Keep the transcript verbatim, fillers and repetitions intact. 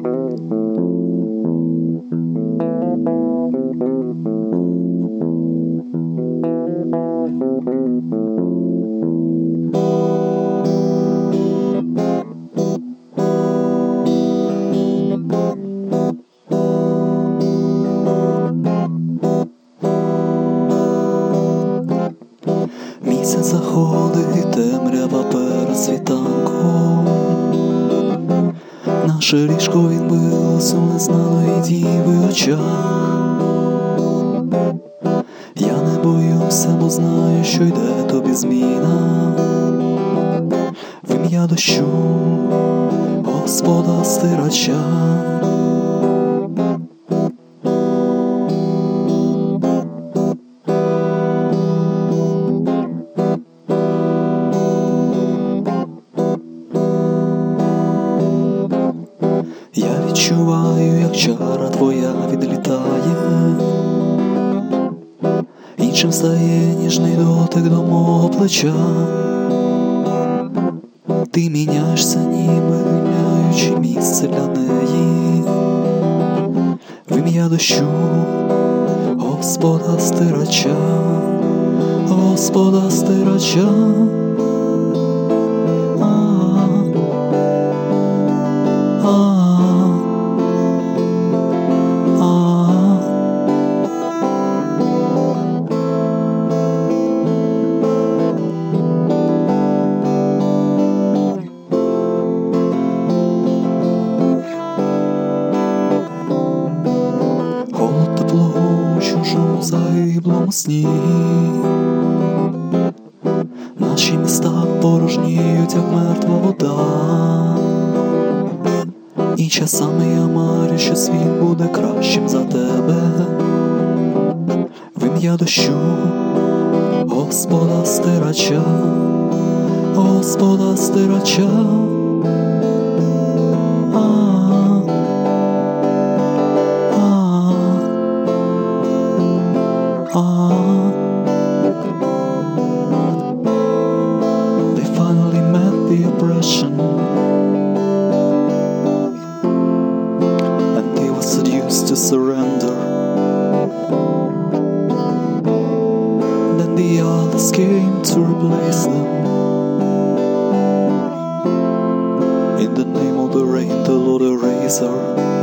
Місяць заходить, темрява перед світанком. Наше ліжко відбилось у незнаної діви очах. Я не боюся, бо знаю, що йде тобі зміна. В ім'я дощу, Господа стирача. Я відчуваю, як чара твоя відлітає, іншим стає ніжний дотик до мого плеча. Ти міняєшся, ніби міняючи місце для неї. В ім'я дощу, Господа стирача, Господа стирача. Холод, тепло у чужому загиблому сні. Наші міста порожніють, як мертва вода. І часами я марю, що світ буде кращим за тебе. В ім'я дощу, Господа стирача, Господа стирача. They finally met the oppression, and he was seduced to surrender. Then the others came to replace them. In the name of the rain, the Lord eraser.